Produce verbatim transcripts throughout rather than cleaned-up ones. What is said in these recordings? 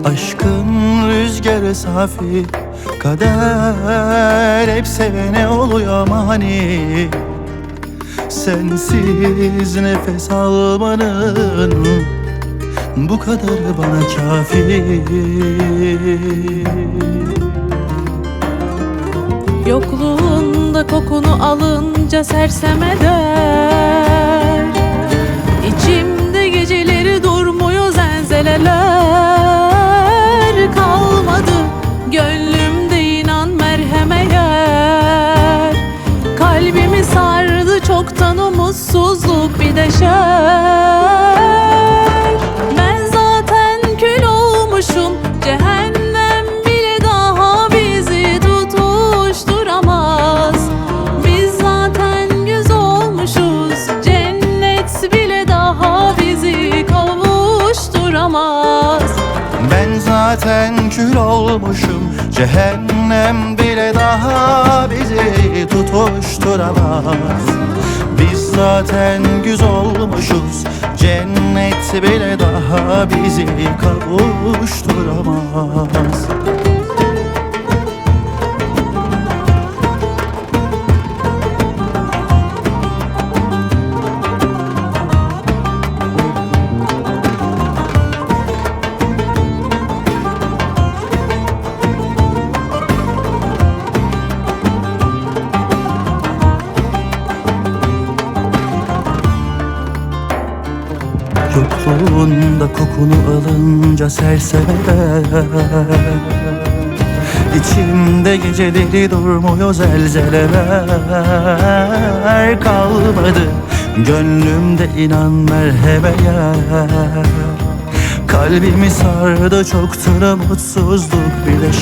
Aşkın rüzgarı safi, kader hep sevene oluyor mani. Sensiz nefes almanın bu kadarı bana kafi. Yokluğunda kokunu alınca sersem eder. İçimde geceleri durmuyor zelzeleler. Kalmadı gönlümde inan merheme yer. Kalbimi sardı çoktan umutsuzluk bir de şer. Ben zaten kül olmuşum, cehennem bile daha bizi tutuşturamaz. Biz zaten yüz olmuşuz, cennet bile daha bizi kavuşturamaz. Ben zaten kül olmuşum, cehennem bile daha bizi tutuşturamaz. Biz zaten güz olmuşuz, cennet bile daha bizi kavuşturamaz. Yokluğunda kokunu alınca sersem eder. İçimde geceleri durmuyor zelzeleler. Kalmadı gönlümde inan merheme yer. Kalbimi sardı çoktur mutsuzluk bir de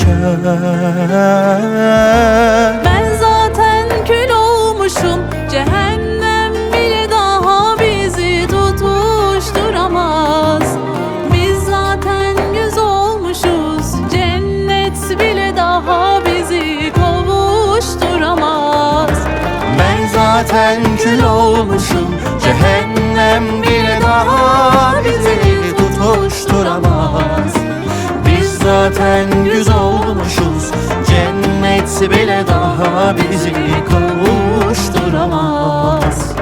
şer. Ben zaten kül olmuşum, cehennem bile daha bizi tutuşturamaz. Biz zaten yüz olmuşuz, cennet bile daha bizi kavuşturamaz. Ben zaten kül olmuşum, cehennem bile daha bizi tutuşturamaz. Biz zaten güz olmuşuz, cennet bile daha bizi kavuşturamaz.